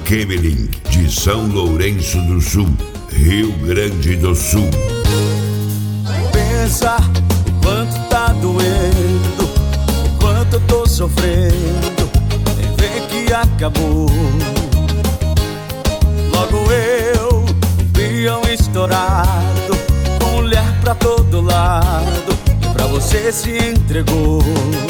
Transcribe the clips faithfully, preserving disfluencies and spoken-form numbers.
Cameling, de São Lourenço do Sul, Rio Grande do Sul. Pensa o quanto tá doendo, o quanto eu tô sofrendo, nem vê que acabou. Logo eu, peão estourado, com mulher pra todo lado, e pra você se entregou.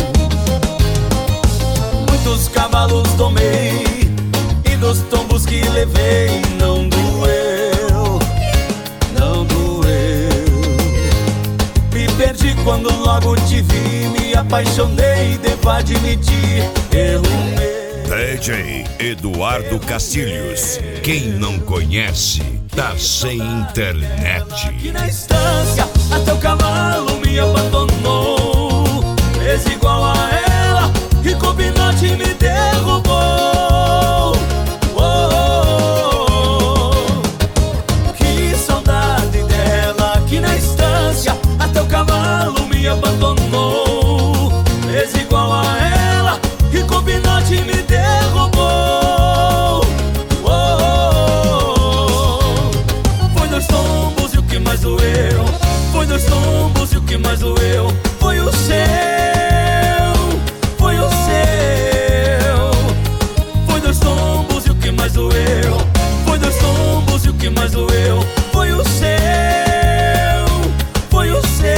Muitos cavalos tomei, e dos tombos que levei não doeu, não doeu. Me perdi quando logo te vi, me apaixonei, devo admitir, erro meu. D J Eduardo Castilhos, quem não conhece, tá sem internet. Aqui na estância, até o cavalo me abandonou, fez igual a ela, e combinante me derrubou. Oh, oh, oh. Que saudade dela. Aqui na estância, até o cavalo me abandonou, fez igual a ela, e combinante me derrubou. Oh, oh, oh. Foi dois tombos e o que mais doeu, foi dois tombos e o que mais doeu foi o seu, foi o seu. Foi dois tombos e o que mais doeu, foi dois tombos e o que mais doeu foi o seu, foi o seu.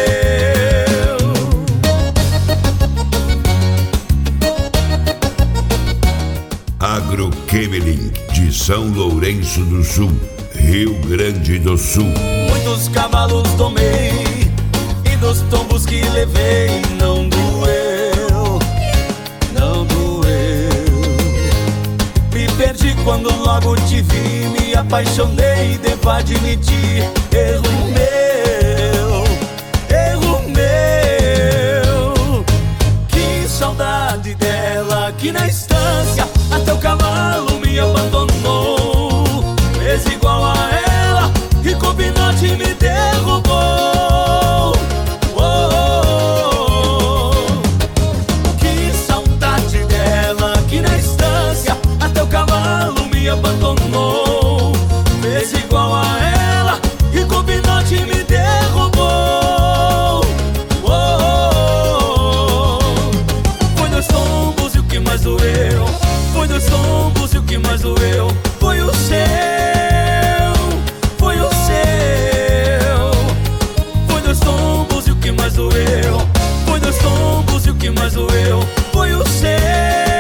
Agro Cameling, de São Lourenço do Sul, Rio Grande do Sul. Muitos cavalos tomei, e dos tombos que levei não doeu, não doeu. Me perdi quando logo te vi, me apaixonei, devo admitir, erro meu, erro meu. Que saudade dela. Aqui na estância, até o cavalo me abandonou, fez igual a ela, e combinante me derrubou. Oh, oh, oh. Que saudade dela. Aqui na estância, até o cavalo me abandonou, fez igual a ela, e combinante me derrubou. Oh, oh, oh. Foi dois tombos e o que mais doeu, foi dois tombos e o que mais doeu foi o seu, foi o seu. Foi dois tombos e o que mais doeu, foi dois tombos e o que mais doeu foi o seu.